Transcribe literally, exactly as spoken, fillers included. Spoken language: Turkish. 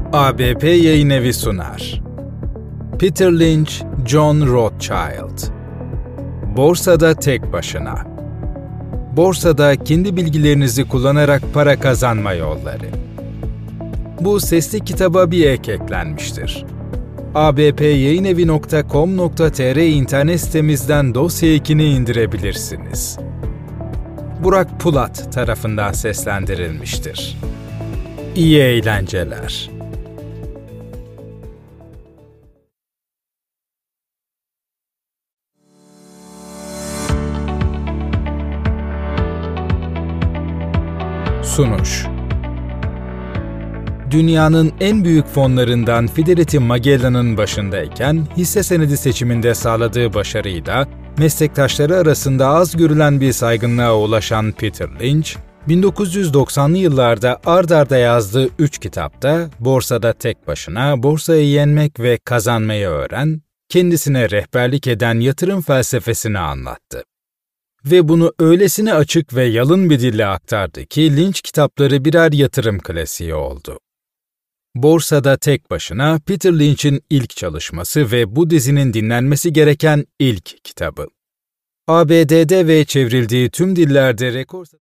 A B P Yayınevi sunar. Peter Lynch, John Rothschild. Borsada tek başına. Borsada kendi bilgilerinizi kullanarak para kazanma yolları. Bu sesli kitaba bir ek eklenmiştir. a b p yayınevi nokta com nokta t r internet sitemizden dosya ekini indirebilirsiniz. Burak Pulat tarafından seslendirilmiştir. İyi eğlenceler. Sunuş. Dünyanın en büyük fonlarından Fidelity Magellan'ın başındayken hisse senedi seçiminde sağladığı başarıyla meslektaşları arasında az görülen bir saygınlığa ulaşan Peter Lynch, bin dokuz yüz doksanlı yıllarda ard arda yazdığı üç kitapta Borsada Tek Başına, Borsayı Yenmek ve Kazanmayı Öğren, kendisine rehberlik eden yatırım felsefesini anlattı. Ve bunu öylesine açık ve yalın bir dille aktardı ki Lynch kitapları birer yatırım klasiği oldu. Borsada Tek Başına, Peter Lynch'in ilk çalışması ve bu dizinin dinlenmesi gereken ilk kitabı. A B D'de ve çevrildiği tüm dillerde rekor